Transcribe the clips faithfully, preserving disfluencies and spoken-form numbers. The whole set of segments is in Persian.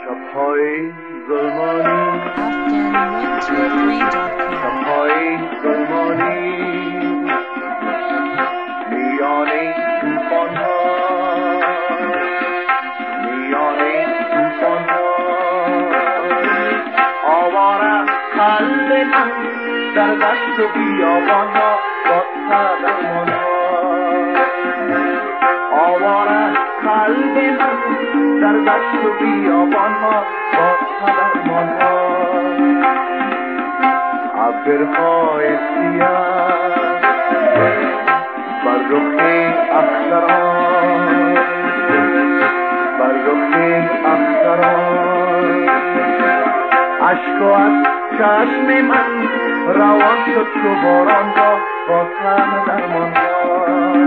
شب‌های ظلمانی afghan one two three dot com شب‌های ظلمانی میان طوفان‌ها میان طوفان‌ها آواره قلب من در دشت و بیابان‌ها با درمان‌ها آواره قلب من در دشت و بیابان‌ها با درمان‌ها ابرهای سیاه بر رخ اختران بر رخ اختران اشک و از چشم من روان شد چو باران را با طعم درمان‌ها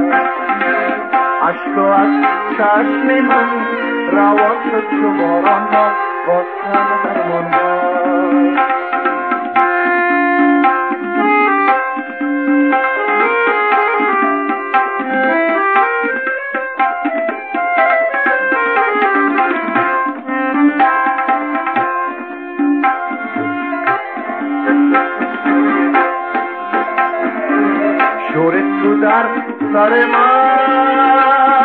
اشک و از چشم من روان شد چو باران را با طعم درمان‌ها شور تو در سر من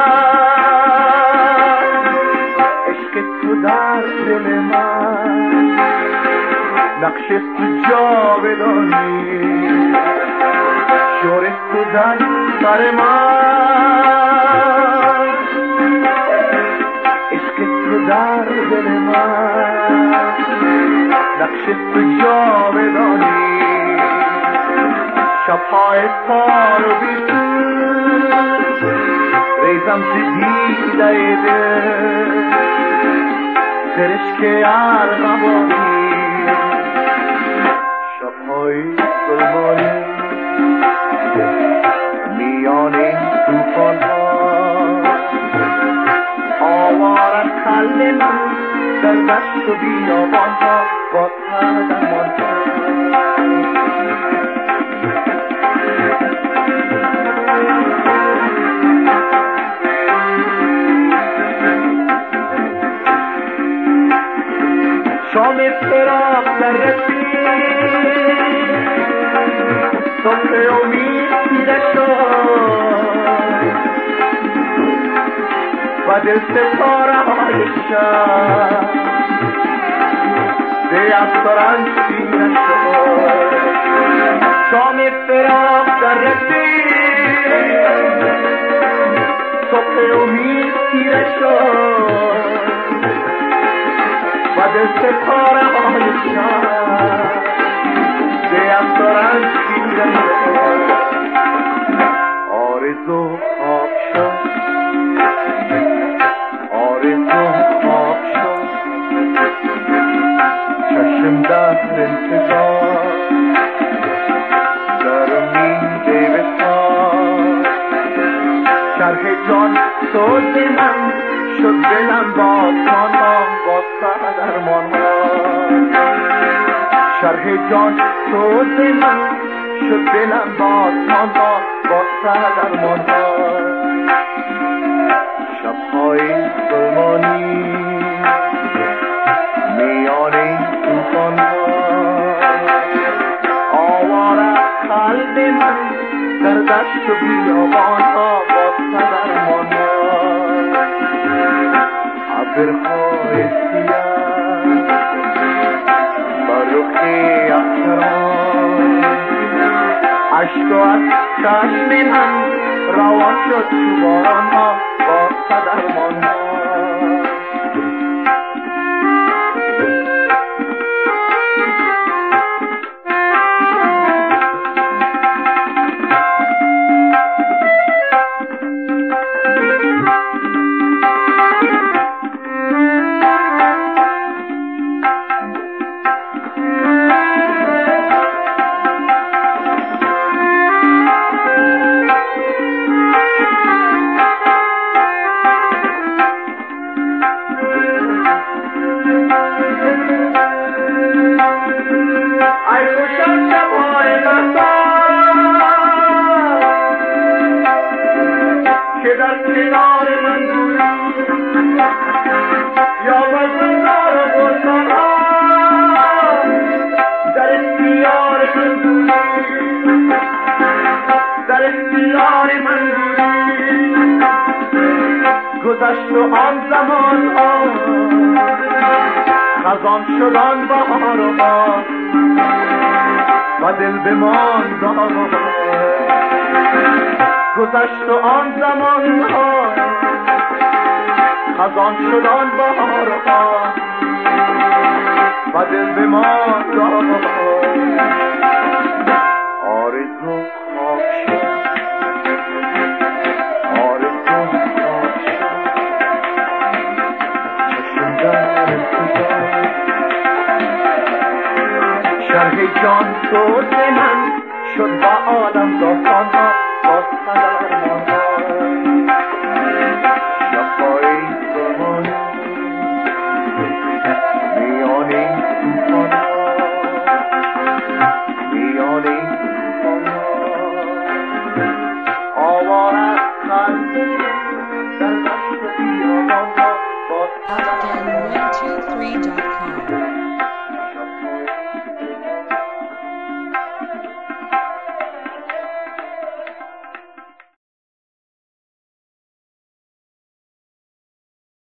عشق تو در دل من نقش تو جاودانی شور تو در سر من عشق تو در دل من نقش تو جاودانی شب‌های تار و بی‌سود ریزم ز دیده دل سرشک ارغوانی شب‌های ظلمانی میان طوفان‌ها آواره قلب من در دشت و بیابان‌ها با طعم درمان‌ها شام فراق در رسید صبح امید دیده شد و دل ستاره های شب به افسران سینه شد شام فراق در رسید صبح امید دیده شد و دل ستاره های شب به افسران سینه شد آرزو خواب شد آرزو خواب شد چشم در انتظار در امید وصال شرح جان سوز من شد دلم با تانها با سر درمانها شرح جان سوز من شد دلم با تانها با سر درمانها شب‌های ظلمانی میان طوفان‌ها آواره قلب من در دشت و بیابان‌ها با سر درمانها ابرهای سیاه بر رخ اختران اشک و از چشم من روان شد چو باران‌ها با درمان‌ها در کنار من بود یا بزندار گذشت و آن زمان ها خزان شدان بهار و باد و دل بماند گذشت و آن زمان ها خزان شدان بهار و باد و دل بماند آرزو خاک شد آرزو خاک شد چشم در انتظار شرح جان تو من شد با عالم داستان ها با سلام